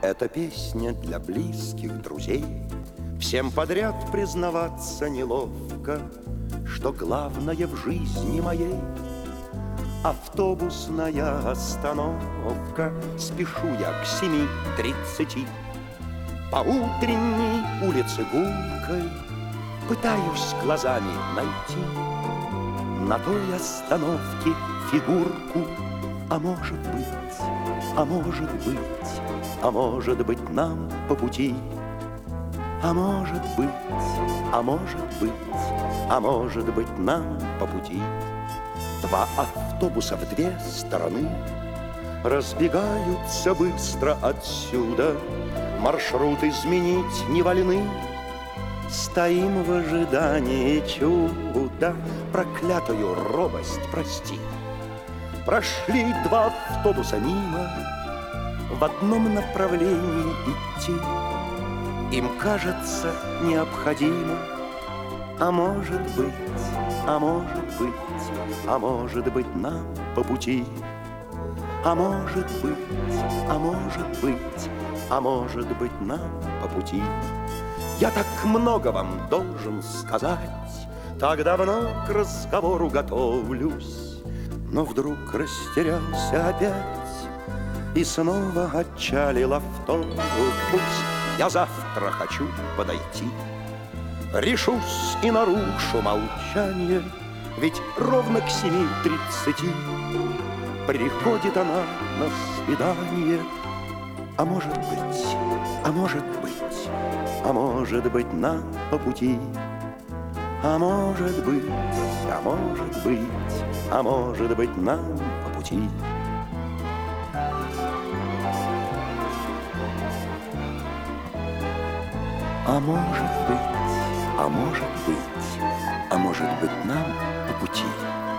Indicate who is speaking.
Speaker 1: Эта песня для близких друзей. Всем подряд признаваться неловко, что главное в жизни моей автобусная остановка. Спешу я к 7:30 по утренней улице гулкой, пытаюсь глазами найти на той остановке фигурку. А может быть, а может быть, а может быть нам по пути. А может быть, а может быть, а может быть нам по пути. Два автобуса в две стороны разбегаются быстро отсюда. Маршрут изменить не вольны. Стоим в ожидании чуда. Проклятую робость прости. Прошли два автобуса мимо, в одном направлении идти им кажется необходимо. А может быть, а может быть, а может быть нам по пути. А может быть, а может быть, а может быть нам по пути. Я так много вам должен сказать, так давно к разговору готовлюсь, но вдруг растерялся опять и снова отчалил автобус. Я завтра хочу подойти, решусь и нарушу молчание, ведь ровно к 7:30 приходит она на свидание. А может быть, а может быть, а может быть нам по пути. А может быть, а может быть, а может быть нам по пути. А может быть, а может быть, а может быть нам по пути.